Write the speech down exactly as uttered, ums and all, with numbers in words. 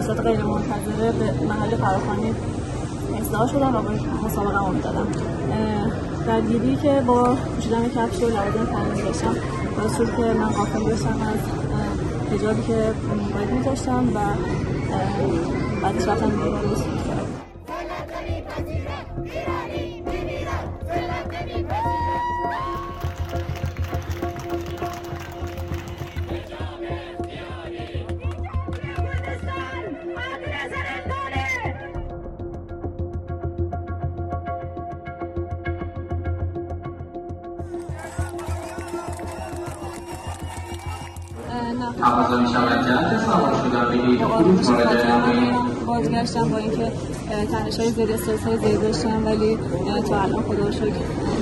به صورت غیر منتظره به محل فراخوانی اصلاح شدم و به مسابقه امید دادم. درگیری که با پوشیدن کفش و لوازم تنظیم داشتم باعث شد که من غافل بشم از حجابی که باید می‌ذاشتم و بعدش رفتم بیرون. تقاضا می شود جهت سوار شدن به یک خروج وارد بازگشتم با اینکه تنش‌های زیر استرس‌های زیر داشتم، ولی تا الان خدا رو شکر